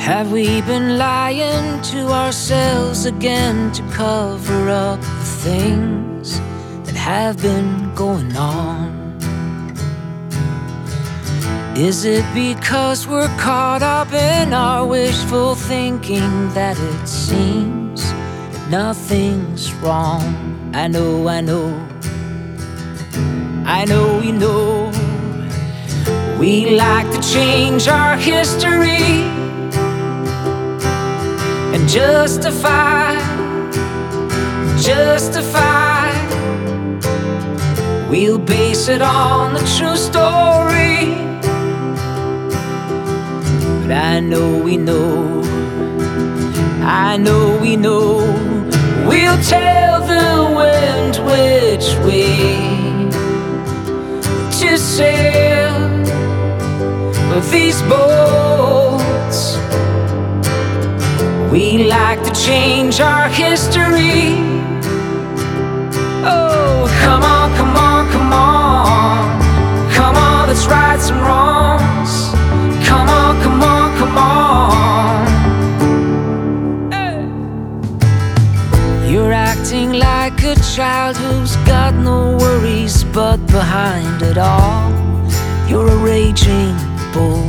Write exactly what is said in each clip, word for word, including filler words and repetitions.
Have we been lying to ourselves again to cover up the things that have been going on? Is it because we're caught up in our wishful thinking that it seems that nothing's wrong? I know, I know, I know we know. We like to change our history and justify, justify. We'll base it on the true story. But I know we know, I know we know. We'll tell the wind which way to sail with these boats. We like to change our history. Oh, come on, come on, come on. Come on, let's right some wrongs. Come on, come on, come on. Hey. You're acting like a child who's got no worries, but behind it all, you're a raging bull.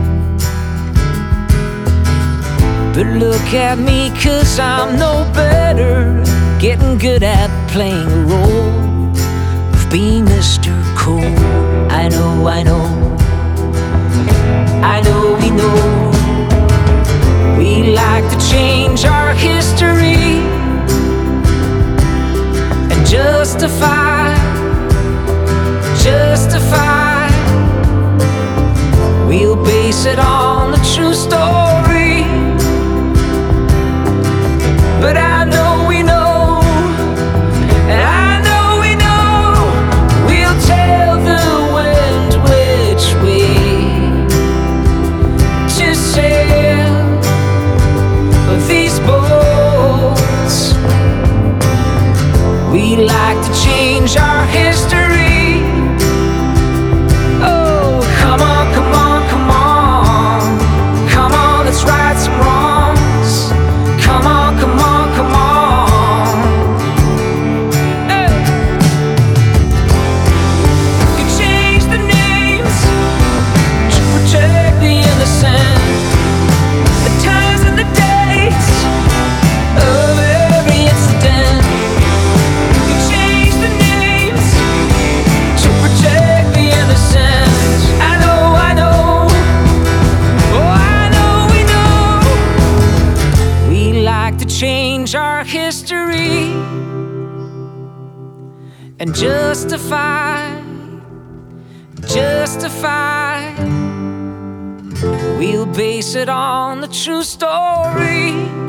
But look at me, 'cause I'm no better, getting good at playing a role of being Mister Cool. I know, I know, I know we know. We like to change our history and justify, justify. We'll base it on the true story. But I know we know, and I know we know. We'll tell the wind which way to sail with these boats. We like to change our history. Oh, come on, come on, come on. Come on, let's right some wrongs. Come on, come on. Change our history and justify, justify. We'll base it on the true story.